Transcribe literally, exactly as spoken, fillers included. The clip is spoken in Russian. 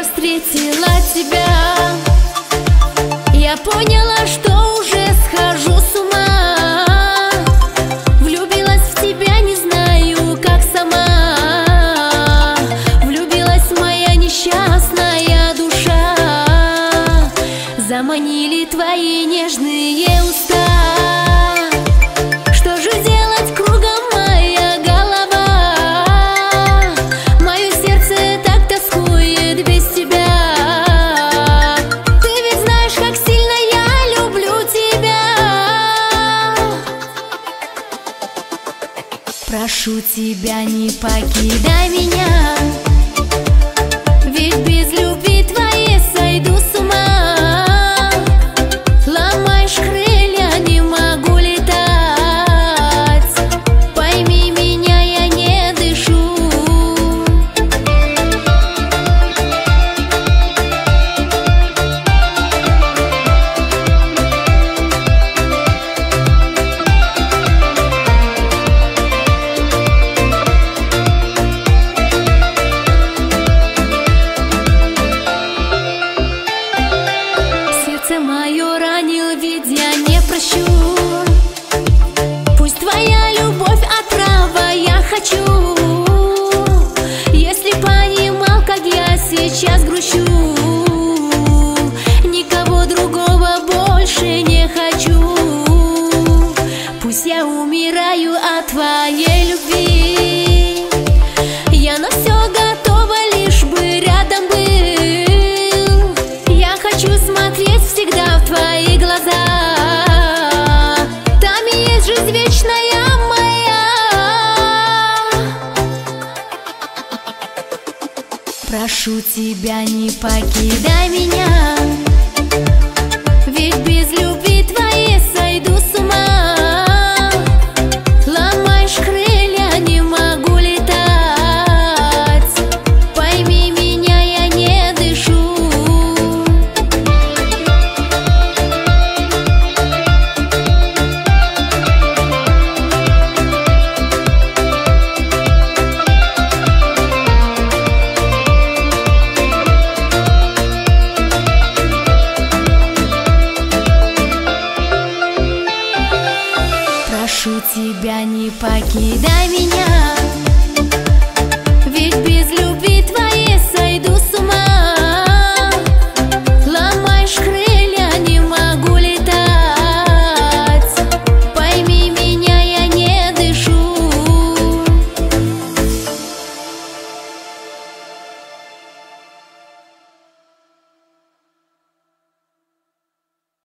встретила тебя, я поняла, что уже схожу с ума. Влюбилась в тебя, не знаю, как сама. Влюбилась моя несчастная душа. Заманили твои нежные уста. Что же делать, кругом моя голова? Мое сердце так тоскует без тебя. Ты ведь знаешь, как сильно я люблю тебя. Прошу тебя, не покидай меня, ведь без любви твоей сойду с ума. Ломаешь крылья, не могу летать. Пойми меня, я не дышу. Сердце мое ранил, ведь я не прощу. Пусть твоя любовь отрава, я хочу. Если понимал, как я сейчас грущу, никого другого больше не хочу. Пусть я умираю от твоей любви, я на все готова, лишь бы рядом был. Я хочу смотреть всегда в твои глаза. Там и есть жизнь вечная моя. Прошу тебя, не покидай меня, ведь без любви твоей сойду с ума. Ломаешь крылья, не могу летать. Пойми меня, я не дышу. Прошу тебя, не покидай